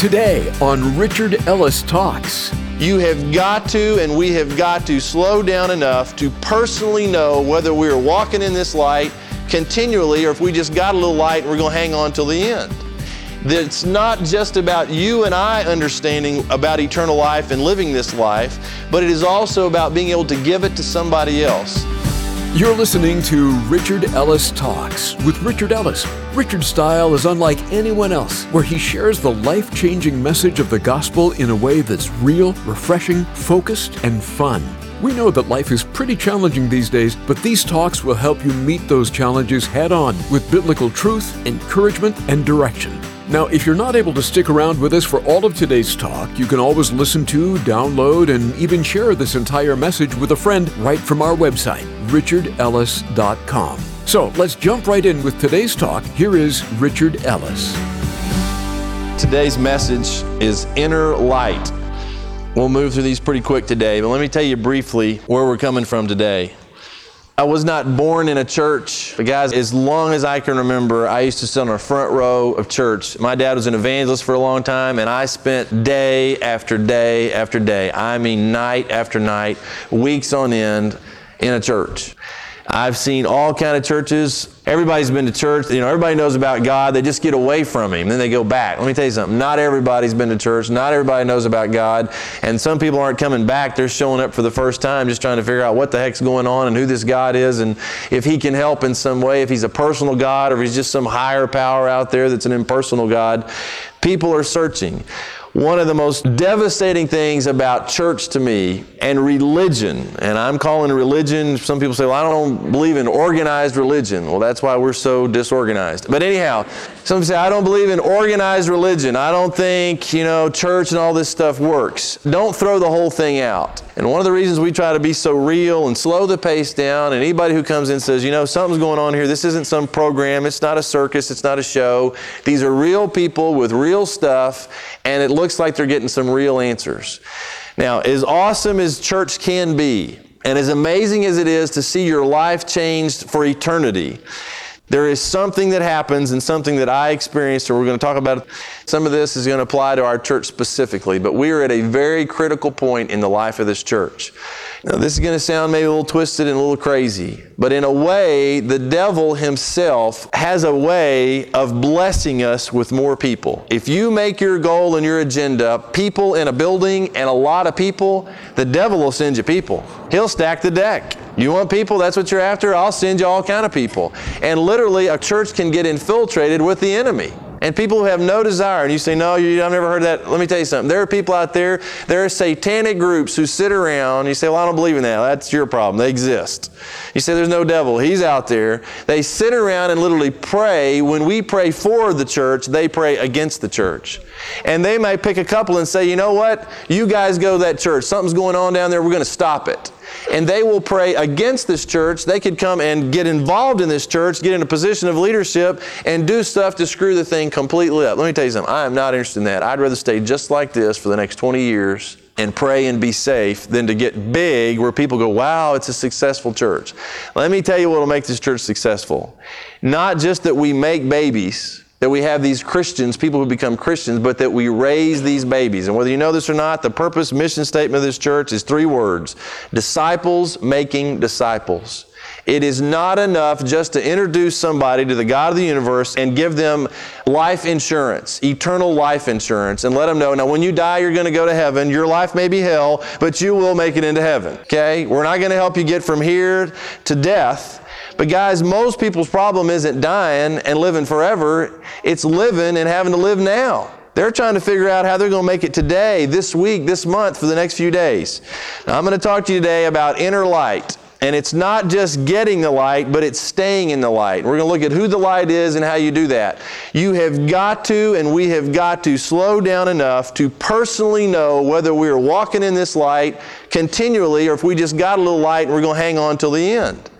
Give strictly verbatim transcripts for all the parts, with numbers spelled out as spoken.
Today on Richard Ellis Talks. You have got to, and we have got to slow down enough to personally know whether we're walking in this light continually or if we just got a little light and we're going to hang on till the end. It's not just about you and I understanding about eternal life and living this life, but it is also about being able to give it to somebody else. You're listening to Richard Ellis Talks with Richard Ellis. Richard's style is unlike anyone else, where he shares the life-changing message of the gospel in a way that's real, refreshing, focused, and fun. We know that life is pretty challenging these days, but these talks will help you meet those challenges head-on with biblical truth, encouragement, and direction. Now, if you're not able to stick around with us for all of today's talk, you can always listen to, download, and even share this entire message with a friend right from our website, richard ellis dot com. So let's jump right in with today's talk. Here is Richard Ellis. Today's message is Inner Light. We'll move through these pretty quick today, but let me tell you briefly where we're coming from today. I was not born in a church, but guys, as long as I can remember, I used to sit on the front row of church. My dad was an evangelist for a long time, and I spent day after day after day, I mean night after night, weeks on end in a church. I've seen all kind of churches. Everybody's been to church. You know, everybody knows about God. They just get away from Him, then they go back. Let me tell you something. Not everybody's been to church. Not everybody knows about God. And some people aren't coming back. They're showing up for the first time just trying to figure out what the heck's going on and who this God is and if He can help in some way, if He's a personal God or if He's just some higher power out there that's an impersonal God. People are searching. One of the most devastating things about church to me and religion, and I'm calling religion, some people say, well, I don't believe in organized religion. Well, that's why we're so disorganized. But anyhow, some people say, I don't believe in organized religion. I don't think, you know, church and all this stuff works. Don't throw the whole thing out. And one of the reasons we try to be so real and slow the pace down, and anybody who comes in says, you know, something's going on here. This isn't some program. It's not a circus. It's not a show. These are real people with real stuff, and it looks like they're getting some real answers. Now, as awesome as church can be, and as amazing as it is to see your life changed for eternity, there is something that happens and something that I experienced, and we're going to talk about it. Some of this is going to apply to our church specifically, but we are at a very critical point in the life of this church. Now, this is going to sound maybe a little twisted and a little crazy, but in a way, the devil himself has a way of blessing us with more people. If you make your goal and your agenda people in a building and a lot of people, the devil will send you people. He'll stack the deck. You want people? That's what you're after? I'll send you all kind of people. And literally, a church can get infiltrated with the enemy. And people who have no desire, and you say, no, you, I've never heard that. Let me tell you something. There are people out there, there are satanic groups who sit around, and you say, well, I don't believe in that. That's your problem. They exist. You say, there's no devil. He's out there. They sit around and literally pray. When we pray for the church, they pray against the church. And they might pick a couple and say, you know what? You guys go to that church. Something's going on down there. We're going to stop it. And they will pray against this church. They could come and get involved in this church, get in a position of leadership, and do stuff to screw the thing completely up. Let me tell you something. I am not interested in that. I'd rather stay just like this for the next twenty years and pray and be safe than to get big where people go, wow, it's a successful church. Let me tell you what will make this church successful. Not just that we make babies, that we have these Christians, people who become Christians, but that we raise these babies. And whether you know this or not, the purpose, mission statement of this church is three words: disciples making disciples. It is not enough just to introduce somebody to the God of the universe and give them life insurance, eternal life insurance, and let them know, now when you die, you're going to go to heaven. Your life may be hell, but you will make it into heaven. Okay? We're not going to help you get from here to death. But guys, most people's problem isn't dying and living forever. It's living and having to live now. They're trying to figure out how they're going to make it today, this week, this month, for the next few days. Now, I'm going to talk to you today about inner light. And it's not just getting the light, but it's staying in the light. We're going to look at who the light is and how you do that. You have got to, and we have got to, slow down enough to personally know whether we're walking in this light continually or if we just got a little light and we're going to hang on till the end.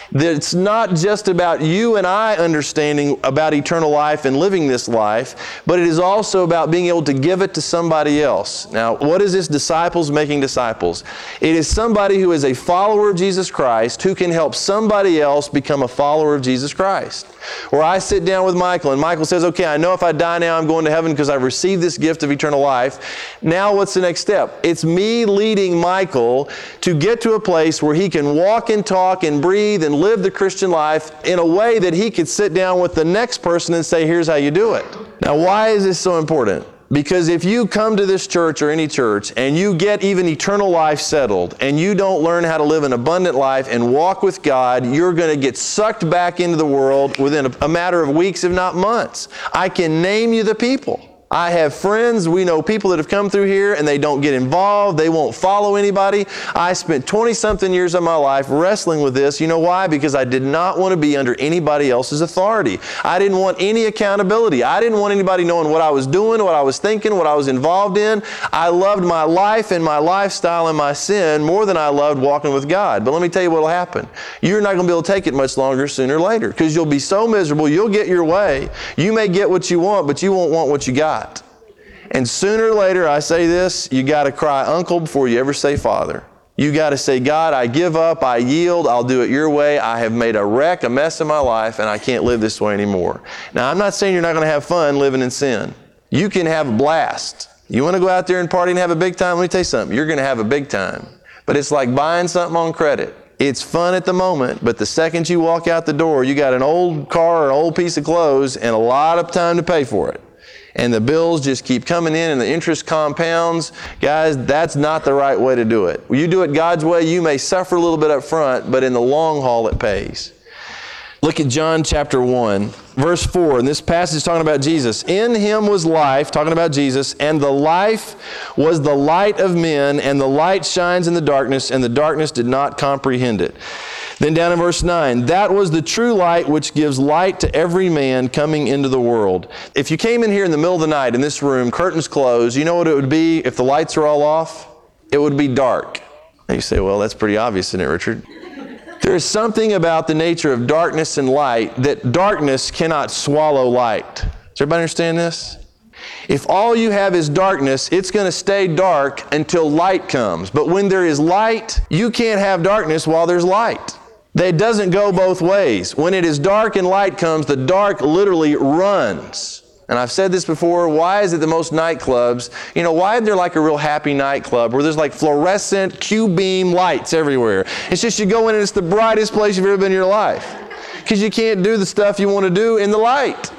That it's not just about you and I understanding about eternal life and living this life, but it is also about being able to give it to somebody else. Now, what is this disciples making disciples? It is somebody who is a follower of Jesus Christ who can help somebody else become a follower of Jesus Christ. Where I sit down with Michael and Michael says, okay, I know if I die now I'm going to heaven because I've received this gift of eternal life. Now what's the next step? It's me leading Michael to get to a place where he can walk and talk and breathe and live the Christian life in a way that he could sit down with the next person and say, here's how you do it. Now, why is this so important? Because if you come to this church or any church and you get even eternal life settled and you don't learn how to live an abundant life and walk with God, you're going to get sucked back into the world within a, a matter of weeks, if not months. I can name you the people. I have friends, we know people that have come through here and they don't get involved, they won't follow anybody. I spent twenty-something years of my life wrestling with this. You know why? Because I did not want to be under anybody else's authority. I didn't want any accountability. I didn't want anybody knowing what I was doing, what I was thinking, what I was involved in. I loved my life and my lifestyle and my sin more than I loved walking with God. But let me tell you what will happen. You're not going to be able to take it much longer sooner or later because you'll be so miserable, you'll get your way. You may get what you want, but you won't want what you got. And sooner or later, I say this, you got to cry uncle before you ever say father. You got to say, God, I give up, I yield, I'll do it your way. I have made a wreck, a mess of my life, and I can't live this way anymore. Now, I'm not saying you're not going to have fun living in sin. You can have a blast. You want to go out there and party and have a big time? Let me tell you something. You're going to have a big time. But it's like buying something on credit. It's fun at the moment, but the second you walk out the door, you got an old car or an old piece of clothes and a lot of time to pay for it. And the bills just keep coming in and the interest compounds. Guys, that's not the right way to do it. When you do it God's way, you may suffer a little bit up front, but in the long haul it pays. Look at John chapter one, verse four, and this passage is talking about Jesus. In Him was life, talking about Jesus, and the life was the light of men, and the light shines in the darkness, and the darkness did not comprehend it. Then down in verse nine, that was the true light which gives light to every man coming into the world. If you came in here in the middle of the night in this room, curtains closed, you know what it would be if the lights are all off? It would be dark. Now you say, well, that's pretty obvious, isn't it, Richard? There is something about the nature of darkness and light that darkness cannot swallow light. Does everybody understand this? If all you have is darkness, it's going to stay dark until light comes. But when there is light, you can't have darkness while there's light. It doesn't go both ways. When it is dark and light comes, the dark literally runs. And I've said this before, why is it that most nightclubs, you know, why is there like a real happy nightclub where there's like fluorescent Q-beam lights everywhere? It's just you go in and it's the brightest place you've ever been in your life. Because you can't do the stuff you want to do in the light.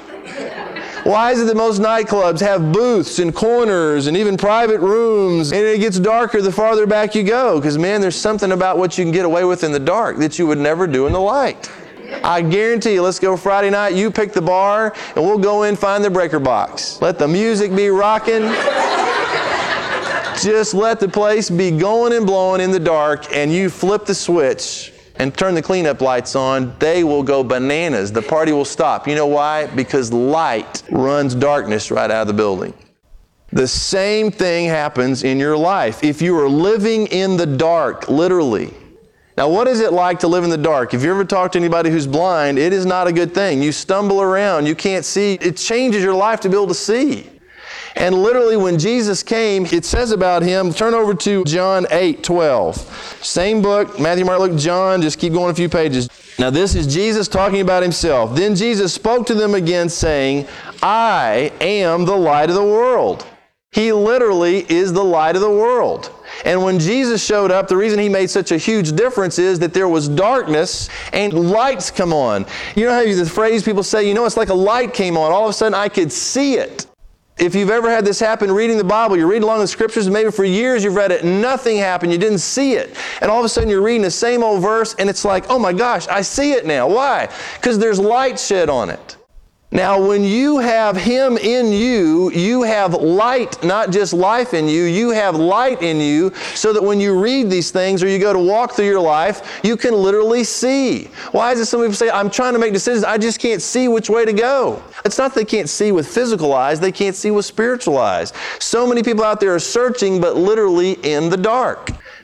Why is it that most nightclubs have booths and corners and even private rooms, and it gets darker the farther back you go? Because, man, there's something about what you can get away with in the dark that you would never do in the light. I guarantee you, let's go Friday night, you pick the bar, and we'll go in, find the breaker box. Let the music be rocking. Just let the place be going and blowing in the dark, and you flip the switch and turn the cleanup lights on, they will go bananas. The party will stop. You know why? Because light runs darkness right out of the building. The same thing happens in your life. If you are living in the dark, literally. Now, what is it like to live in the dark? If you ever talk to anybody who's blind, it is not a good thing. You stumble around, you can't see. It changes your life to be able to see. And literally when Jesus came, it says about Him, turn over to John eight twelve. Same book, Matthew, Mark, Luke, John, just keep going a few pages. Now this is Jesus talking about Himself. Then Jesus spoke to them again saying, I am the light of the world. He literally is the light of the world. And when Jesus showed up, the reason He made such a huge difference is that there was darkness and lights come on. You know how the phrase people say, you know, it's like a light came on. All of a sudden I could see it. If you've ever had this happen reading the Bible, you're reading along the Scriptures, and maybe for years you've read it, and nothing happened, you didn't see it. And all of a sudden you're reading the same old verse, and it's like, oh my gosh, I see it now. Why? Because there's light shed on it. Now, when you have Him in you, you have light, not just life in you, you have light in you so that when you read these things or you go to walk through your life, you can literally see. Why is it some people say, I'm trying to make decisions, I just can't see which way to go? It's not that they can't see with physical eyes, they can't see with spiritual eyes. So many people out there are searching, but literally in the dark.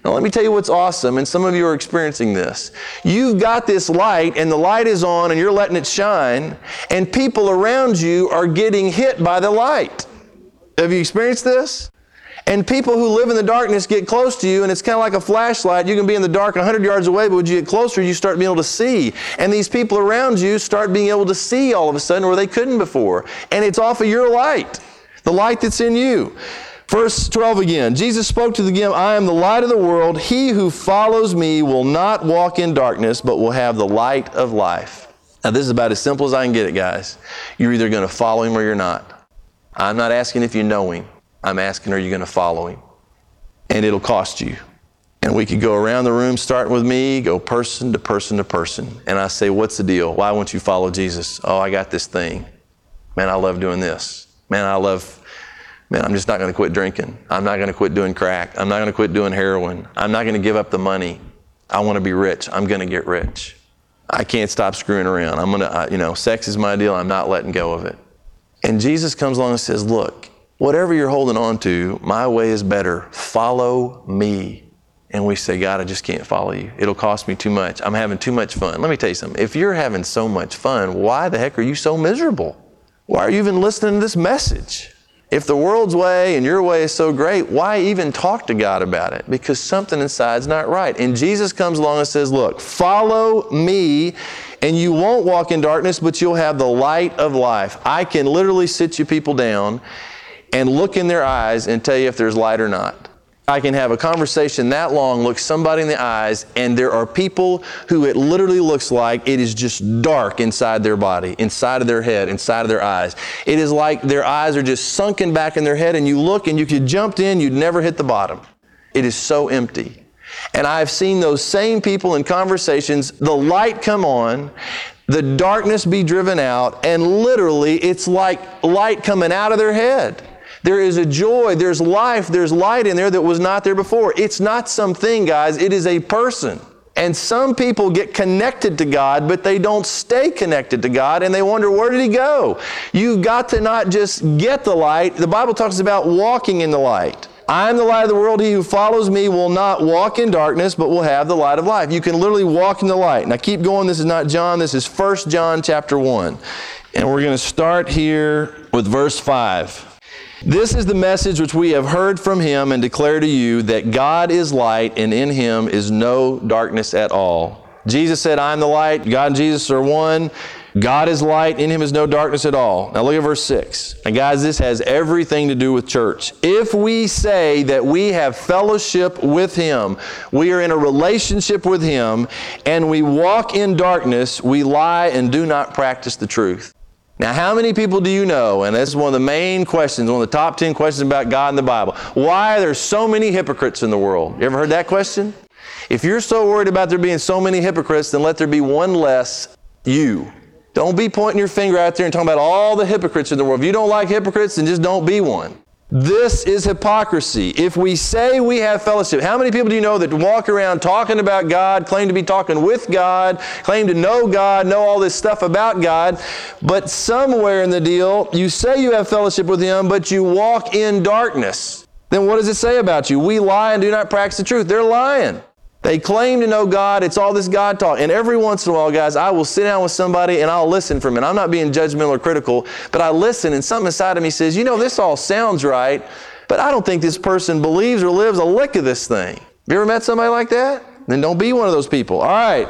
Now let me tell you what's awesome, and some of you are experiencing this. You've got this light, and the light is on, and you're letting it shine, and people around you are getting hit by the light. Have you experienced this? And people who live in the darkness get close to you, and it's kind of like a flashlight. You can be in the dark one hundred yards away, but when you get closer, you start being able to see. And these people around you start being able to see all of a sudden where they couldn't before. And it's off of your light, the light that's in you. Verse twelve again, Jesus spoke to them, I am the light of the world. He who follows me will not walk in darkness, but will have the light of life. Now this is about as simple as I can get it, guys. You're either going to follow him or you're not. I'm not asking if you know him. I'm asking, are you going to follow him? And it'll cost you. And we could go around the room, starting with me, go person to person to person. And I say, what's the deal? Why won't you follow Jesus? Oh, I got this thing. Man, I love doing this. Man, I love, man, I'm just not going to quit drinking. I'm not going to quit doing crack. I'm not going to quit doing heroin. I'm not going to give up the money. I want to be rich. I'm going to get rich. I can't stop screwing around. I'm going to, you know, sex is my deal. I'm not letting go of it. And Jesus comes along and says, look, whatever you're holding on to, my way is better. Follow me. And we say, God, I just can't follow you. It'll cost me too much. I'm having too much fun. Let me tell you something. If you're having so much fun, why the heck are you so miserable? Why are you even listening to this message? If the world's way and your way is so great, why even talk to God about it? Because something inside's not right. And Jesus comes along and says, look, follow me, and you won't walk in darkness, but you'll have the light of life. I can literally sit you people down and look in their eyes and tell you if there's light or not. I can have a conversation that long, look somebody in the eyes, and there are people who it literally looks like it is just dark inside their body, inside of their head, inside of their eyes. It is like their eyes are just sunken back in their head, and you look and you could jump in, you'd never hit the bottom. It is so empty. And I've seen those same people in conversations, the light come on, the darkness be driven out, and literally it's like light coming out of their head. There is a joy, there's life, there's light in there that was not there before. It's not something, guys, it is a person. And some people get connected to God, but they don't stay connected to God, and they wonder, where did he go? You've got to not just get the light. The Bible talks about walking in the light. I am the light of the world. He who follows me will not walk in darkness, but will have the light of life. You can literally walk in the light. Now keep going. This is not John. This is First John chapter one. And we're going to start here with verse five. This is the message which we have heard from him and declare to you, that God is light, and in him is no darkness at all. Jesus said, I am the light. God and Jesus are one. God is light. In him is no darkness at all. Now look at verse six. And guys, this has everything to do with church. If we say that we have fellowship with him, we are in a relationship with him, and we walk in darkness, we lie and do not practice the truth. Now, how many people do you know, and this is one of the main questions, one of the top ten questions about God in the Bible, why are there so many hypocrites in the world? You ever heard that question? If you're so worried about there being so many hypocrites, then let there be one less you. Don't be pointing your finger out there and talking about all the hypocrites in the world. If you don't like hypocrites, then just don't be one. This is hypocrisy. If we say we have fellowship, how many people do you know that walk around talking about God, claim to be talking with God, claim to know God, know all this stuff about God, but somewhere in the deal, you say you have fellowship with him, but you walk in darkness? Then what does it say about you? We lie and do not practice the truth. They're lying. They claim to know God. It's all this God talk. And every once in a while, guys, I will sit down with somebody and I'll listen from it. I'm not being judgmental or critical, but I listen, and something inside of me says, you know, this all sounds right, but I don't think this person believes or lives a lick of this thing. Have you ever met somebody like that? Then don't be one of those people. All right.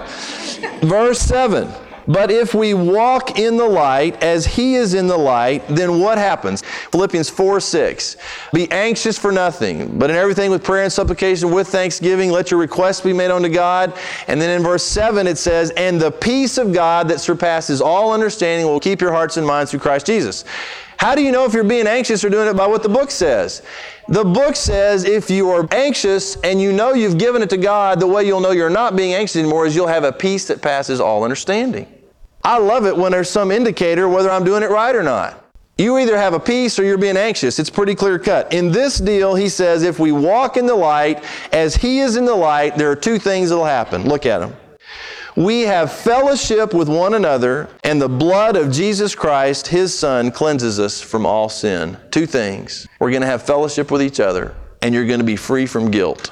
Verse seven. But if we walk in the light as he is in the light, then what happens? Philippians four six. Be anxious for nothing, but in everything with prayer and supplication with thanksgiving, let your requests be made unto God. And then in verse seven it says, and the peace of God that surpasses all understanding will keep your hearts and minds through Christ Jesus. How do you know if you're being anxious or doing it? By what the book says. The book says if you are anxious and you know you've given it to God, the way you'll know you're not being anxious anymore is you'll have a peace that passes all understanding. I love it when there's some indicator whether I'm doing it right or not. You either have a peace or you're being anxious. It's pretty clear cut. In this deal, he says, if we walk in the light as he is in the light, there are two things that will happen. Look at them. We have fellowship with one another, and the blood of Jesus Christ, his Son, cleanses us from all sin. Two things. We're going to have fellowship with each other, and you're going to be free from guilt.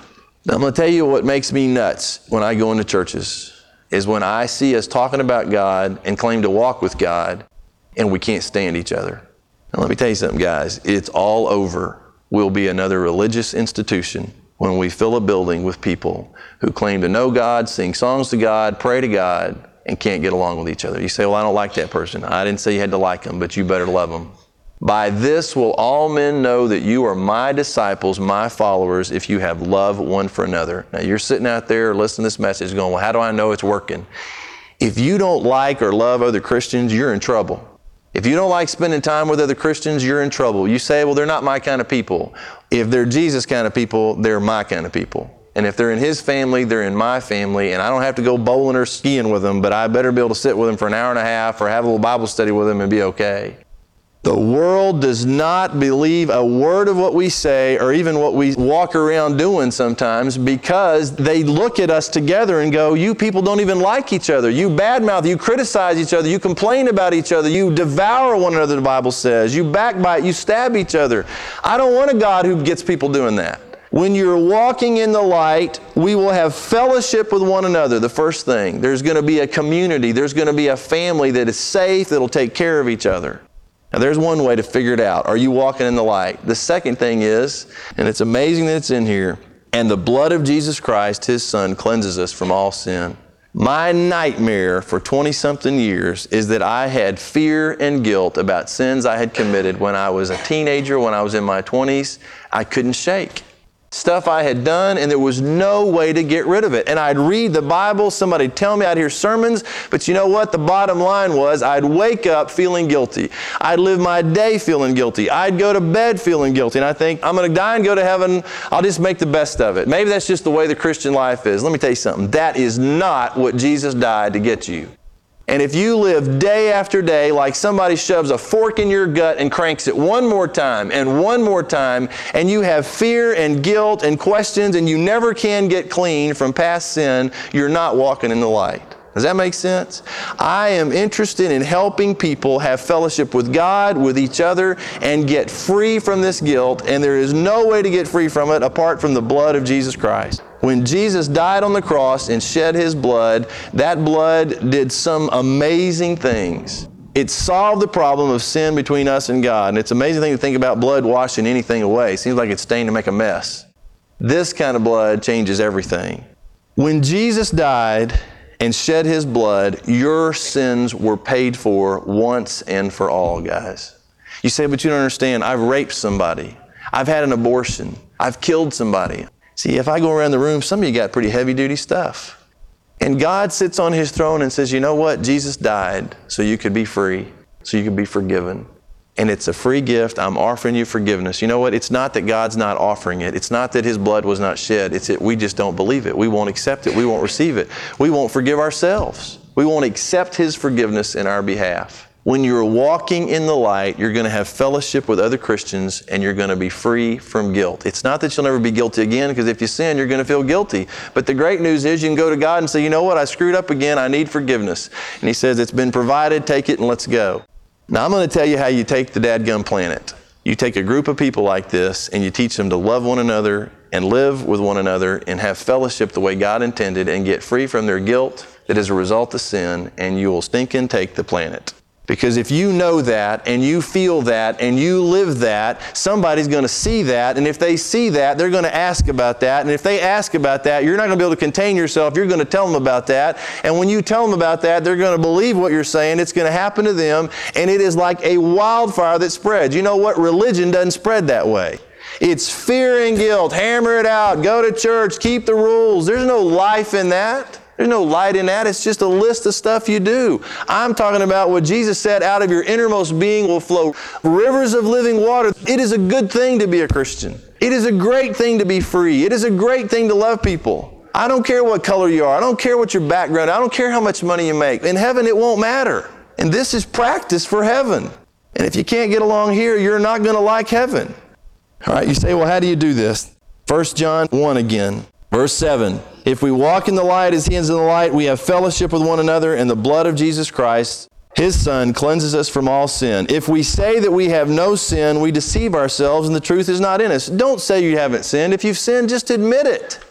Now, I'm going to tell you what makes me nuts when I go into churches is when I see us talking about God and claim to walk with God, and we can't stand each other. Now, let me tell you something, guys. It's all over. We'll be another religious institution when we fill a building with people who claim to know God, sing songs to God, pray to God, and can't get along with each other. You say, well, I don't like that person. I didn't say you had to like them, but you better love them. By this will all men know that you are my disciples, my followers, if you have love one for another. Now, you're sitting out there listening to this message going, well, how do I know it's working? If you don't like or love other Christians, you're in trouble. If you don't like spending time with other Christians, you're in trouble. You say, well, they're not my kind of people. If they're Jesus kind of people, they're my kind of people. And if they're in His family, they're in my family, and I don't have to go bowling or skiing with them, but I better be able to sit with them for an hour and a half or have a little Bible study with them and be okay. The world does not believe a word of what we say or even what we walk around doing sometimes because they look at us together and go, you people don't even like each other. You badmouth, you criticize each other, you complain about each other, you devour one another, the Bible says. You backbite, you stab each other. I don't want a God who gets people doing that. When you're walking in the light, we will have fellowship with one another, the first thing. There's going to be a community. There's going to be a family that is safe, that'll take care of each other. Now, there's one way to figure it out. Are you walking in the light? The second thing is, and it's amazing that it's in here, and the blood of Jesus Christ, His Son, cleanses us from all sin. My nightmare for twenty-something years is that I had fear and guilt about sins I had committed when I was a teenager, when I was in my twenties. I couldn't shake. Stuff I had done, and there was no way to get rid of it. And I'd read the Bible, somebody'd tell me, I'd hear sermons, but you know what? The bottom line was I'd wake up feeling guilty. I'd live my day feeling guilty. I'd go to bed feeling guilty. And I think, I'm going to die and go to heaven. I'll just make the best of it. Maybe that's just the way the Christian life is. Let me tell you something. That is not what Jesus died to get you. And if you live day after day like somebody shoves a fork in your gut and cranks it one more time and one more time, and you have fear and guilt and questions and you never can get clean from past sin, you're not walking in the light. Does that make sense? I am interested in helping people have fellowship with God, with each other, and get free from this guilt, and there is no way to get free from it apart from the blood of Jesus Christ. When Jesus died on the cross and shed His blood, that blood did some amazing things. It solved the problem of sin between us and God. And it's an amazing thing to think about blood washing anything away. It seems like it's stained to make a mess. This kind of blood changes everything. When Jesus died and shed His blood, your sins were paid for once and for all, guys. You say, but you don't understand. I've raped somebody. I've had an abortion. I've killed somebody. See, if I go around the room, some of you got pretty heavy-duty stuff. And God sits on His throne and says, you know what? Jesus died so you could be free, so you could be forgiven. And it's a free gift. I'm offering you forgiveness. You know what? It's not that God's not offering it. It's not that His blood was not shed. It's that we just don't believe it. We won't accept it. We won't receive it. We won't forgive ourselves. We won't accept His forgiveness in our behalf. When you're walking in the light, you're going to have fellowship with other Christians and you're going to be free from guilt. It's not that you'll never be guilty again, because if you sin, you're going to feel guilty. But the great news is you can go to God and say, you know what? I screwed up again. I need forgiveness. And He says, it's been provided. Take it and let's go. Now, I'm going to tell you how you take the dadgum planet. You take a group of people like this and you teach them to love one another and live with one another and have fellowship the way God intended and get free from their guilt that is a result of sin, and you will stinking take the planet. Because if you know that and you feel that and you live that, somebody's going to see that. And if they see that, they're going to ask about that. And if they ask about that, you're not going to be able to contain yourself. You're going to tell them about that. And when you tell them about that, they're going to believe what you're saying. It's going to happen to them. And it is like a wildfire that spreads. You know what? Religion doesn't spread that way. It's fear and guilt. Hammer it out. Go to church. Keep the rules. There's no life in that. There's no light in that. It's just a list of stuff you do. I'm talking about what Jesus said, out of your innermost being will flow rivers of living water. It is a good thing to be a Christian. It is a great thing to be free. It is a great thing to love people. I don't care what color you are. I don't care what your background is. I don't care how much money you make. In heaven, it won't matter. And this is practice for heaven. And if you can't get along here, you're not going to like heaven. All right, you say, well, how do you do this? First John one again. Verse seven, if we walk in the light as He is in the light, we have fellowship with one another, and the blood of Jesus Christ, His Son, cleanses us from all sin. If we say that we have no sin, we deceive ourselves and the truth is not in us. Don't say you haven't sinned. If you've sinned, just admit it.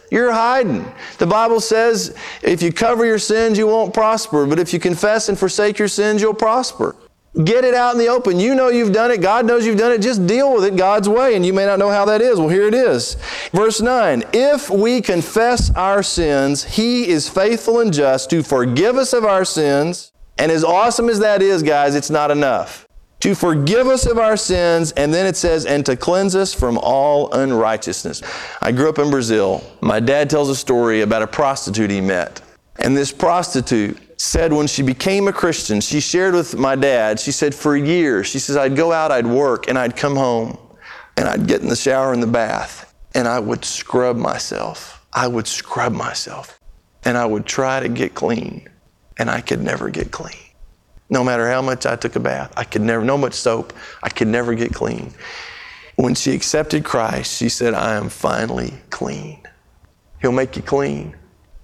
You're hiding. The Bible says if you cover your sins, you won't prosper. But if you confess and forsake your sins, you'll prosper. Get it out in the open. You know you've done it. God knows you've done it. Just deal with it God's way. And you may not know how that is. Well, here it is. Verse nine, if we confess our sins, He is faithful and just to forgive us of our sins. And as awesome as that is, guys, it's not enough. To forgive us of our sins, and then it says, and to cleanse us from all unrighteousness. I grew up in Brazil. My dad tells a story about a prostitute he met. And this prostitute said when she became a Christian, she shared with my dad, she said for years, she says, I'd go out, I'd work, and I'd come home, and I'd get in the shower and the bath, and I would scrub myself. I would scrub myself, and I would try to get clean, and I could never get clean. No matter how much I took a bath, I could never, no much soap, I could never get clean. When she accepted Christ, she said, I am finally clean. He'll make you clean.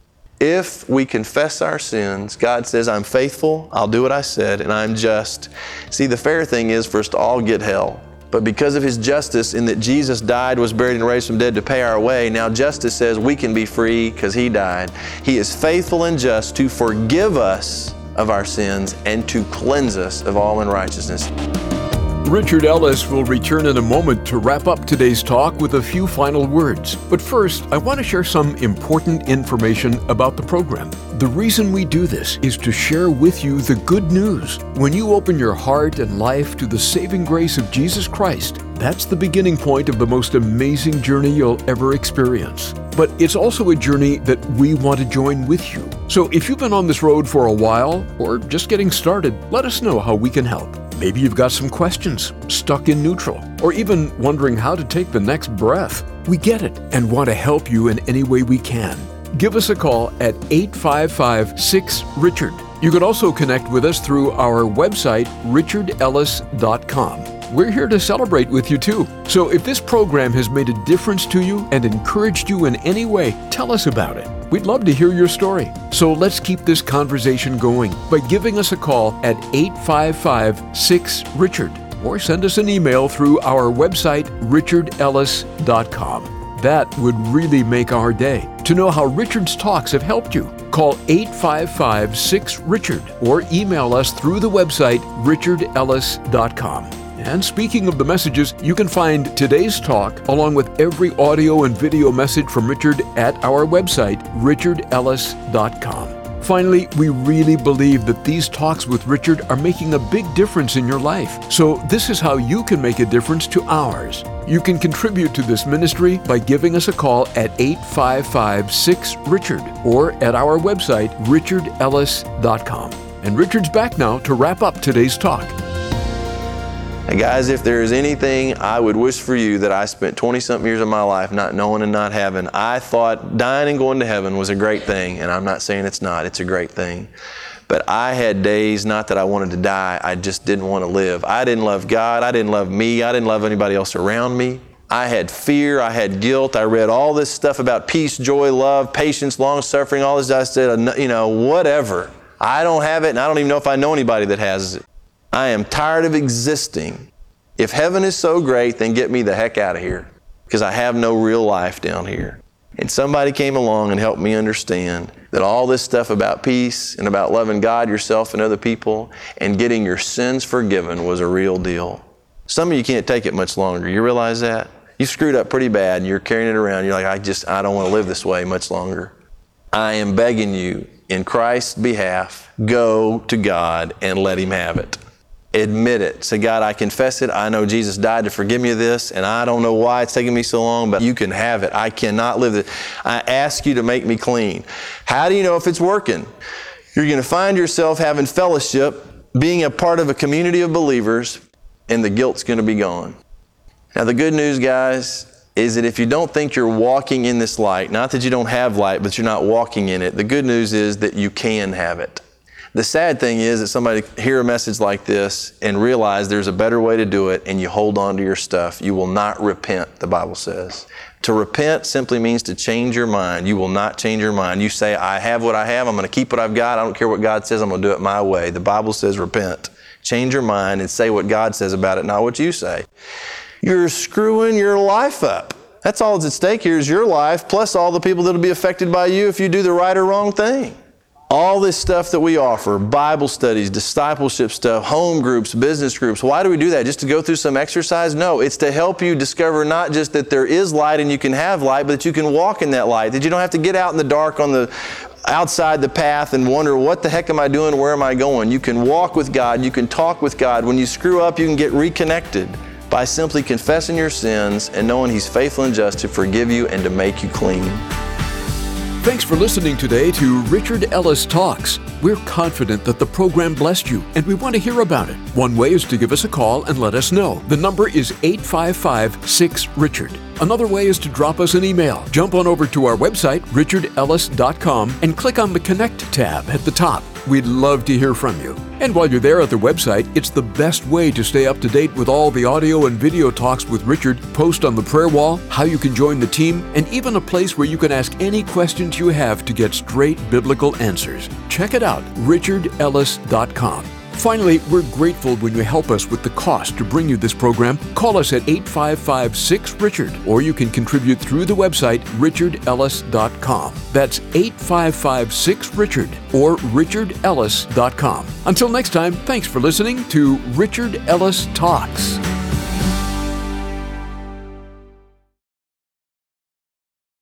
If we confess our sins, God says, I'm faithful, I'll do what I said, and I'm just. See, the fair thing is for us to all get hell. But because of His justice in that Jesus died, was buried, and raised from the dead to pay our way, now justice says we can be free because He died. He is faithful and just to forgive us of our sins and to cleanse us of all unrighteousness. Richard Ellis will return in a moment to wrap up today's talk with a few final words. But first, I want to share some important information about the program. The reason we do this is to share with you the good news. When you open your heart and life to the saving grace of Jesus Christ, that's the beginning point of the most amazing journey you'll ever experience. But it's also a journey that we want to join with you. So if you've been on this road for a while or just getting started, let us know how we can help. Maybe you've got some questions, stuck in neutral, or even wondering how to take the next breath. We get it and want to help you in any way we can. Give us a call at eight five five, six, Richard. You can also connect with us through our website, richard ellis dot com. We're here to celebrate with you too. So if this program has made a difference to you and encouraged you in any way, tell us about it. We'd love to hear your story. So let's keep this conversation going by giving us a call at eight five five, six, Richard or send us an email through our website, richard ellis dot com. That would really make our day. To know how Richard's talks have helped you, call eight five five, six, Richard or email us through the website, richard ellis dot com. And speaking of the messages, you can find today's talk along with every audio and video message from Richard at our website, richard ellis dot com. Finally, we really believe that these talks with Richard are making a big difference in your life. So this is how you can make a difference to ours. You can contribute to this ministry by giving us a call at eight five five, six, Richard or at our website, richard ellis dot com. And Richard's back now to wrap up today's talk. And guys, if there is anything I would wish for you that I spent twenty-something years of my life not knowing and not having, I thought dying and going to heaven was a great thing. And I'm not saying it's not. It's a great thing. But I had days, not that I wanted to die, I just didn't want to live. I didn't love God. I didn't love me. I didn't love anybody else around me. I had fear. I had guilt. I read all this stuff about peace, joy, love, patience, long-suffering, all this. I said, you know, whatever. I don't have it, and I don't even know if I know anybody that has it. I am tired of existing. If heaven is so great, then get me the heck out of here, because I have no real life down here. And somebody came along and helped me understand that all this stuff about peace and about loving God, yourself, and other people, and getting your sins forgiven was a real deal. Some of you can't take it much longer. You realize that? You screwed up pretty bad, and you're carrying it around. You're like, I just, I don't want to live this way much longer. I am begging you, in Christ's behalf, go to God and let Him have it. Admit it. Say, God, I confess it. I know Jesus died to forgive me of this, and I don't know why it's taking me so long, but you can have it. I cannot live it. I ask you to make me clean. How do you know if it's working? You're going to find yourself having fellowship, being a part of a community of believers, and the guilt's going to be gone. Now, the good news, guys, is that if you don't think you're walking in this light, not that you don't have light, but you're not walking in it, the good news is that you can have it. The sad thing is that somebody hear a message like this and realize there's a better way to do it, and you hold on to your stuff. You will not repent, the Bible says. To repent simply means to change your mind. You will not change your mind. You say, I have what I have. I'm going to keep what I've got. I don't care what God says. I'm going to do it my way. The Bible says repent. Change your mind and say what God says about it, not what you say. You're screwing your life up. That's all that's at stake here is your life, plus all the people that will be affected by you if you do the right or wrong thing. All this stuff that we offer, Bible studies, discipleship stuff, home groups, business groups, why do we do that? Just to go through some exercise? No, it's to help you discover not just that there is light and you can have light, but that you can walk in that light, that you don't have to get out in the dark on the outside the path and wonder, what the heck am I doing? Where am I going? You can walk with God. You can talk with God. When you screw up, you can get reconnected by simply confessing your sins and knowing He's faithful and just to forgive you and to make you clean. Thanks for listening today to Richard Ellis Talks. We're confident that the program blessed you, and we want to hear about it. One way is to give us a call and let us know. The number is eight five five, six, Richard. Another way is to drop us an email. Jump on over to our website, richard ellis dot com, and click on the Connect tab at the top. We'd love to hear from you. And while you're there at the website, it's the best way to stay up to date with all the audio and video talks with Richard, post on the prayer wall, how you can join the team, and even a place where you can ask any questions you have to get straight biblical answers. Check it out, richard ellis dot com. Finally, we're grateful when you help us with the cost to bring you this program. Call us at eight five five, six, Richard, or you can contribute through the website, richard ellis dot com. That's eight five five, six, Richard, or richard ellis dot com. Until next time, thanks for listening to Richard Ellis Talks.